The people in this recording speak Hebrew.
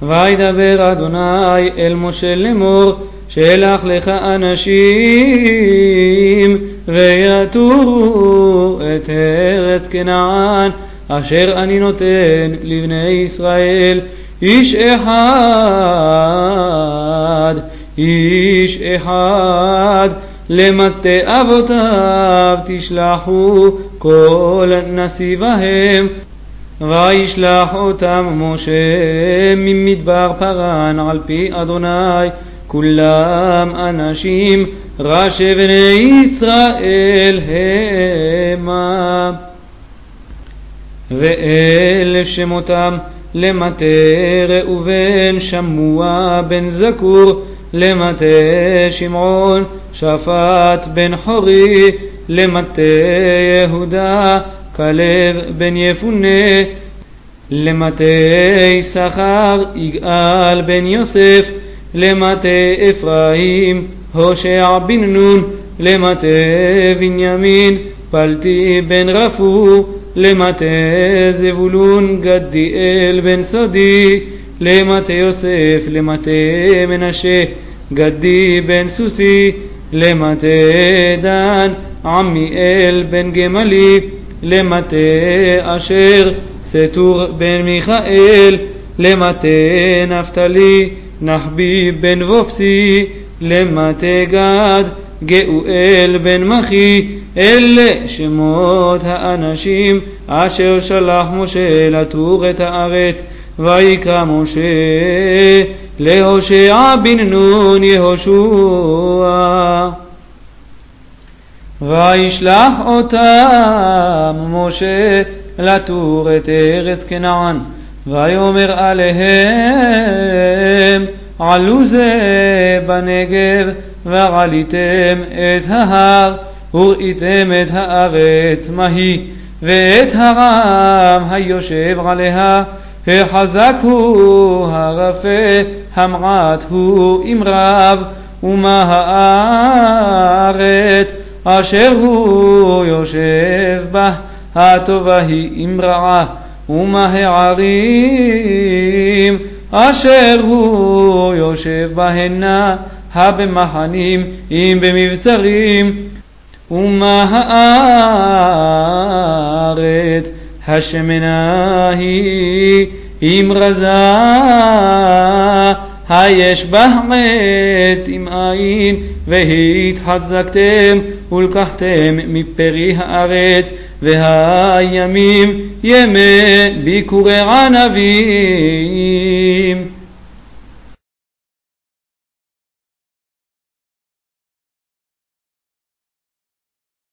וידבר אדוני אל משה לאמור, שלח לך אנשים ויתורו את ארץ כנען אשר אני נותן לבני ישראל, איש אחד למטה אבותיו תשלחו כל נסיביהם. וישלח אותם משה ממדבר פרן על פי אדוני, כולם אנשים ראשי בני ישראל המה. ואלה שמותם למטה ראובן שמוע בן זכור, למטה שמעון שפט בן חורי, למטה יהודה כלב בן יפונה, למטה יששכר יגאל בן יוסף, למטה אפרים הושע בן נון, למטה בנימין פלטי בן רפו, למטה זבולון גדיאל בן סודי, למטה יוסף למטה מנשה גדי בן סוסי, למטה דן עמיאל בן גמלי, למטה אשר סתור בן מיכאל, למטה נפתלי נחבי בן וופסי, למטה גד גאואל בן מחי. אלה שמות האנשים אשר שלח משה לתור את הארץ. ויקרא משה להושע בן נון יהושע. וישלח אותם משה לתור את ארץ כנען, ויאמר עליהם, עלו זה בנגב ועליתם את ההר וראיתם את הארץ מהי, ואת הרם היושב עליה, החזק הוא הרפה, המעט הוא עם רב, ומה הארץ אשר הוא יושב בה, הטובה היא עם רעה, ומה הערים אשר הוא יושב בהנה, הבמחנים אם במבצרים, ומה הארץ השמנה היא עם רזה, היש בה עץ עם עין, והתחזקתם ולקחתם מפרי הארץ, והימים ימי ביקורי ענבים.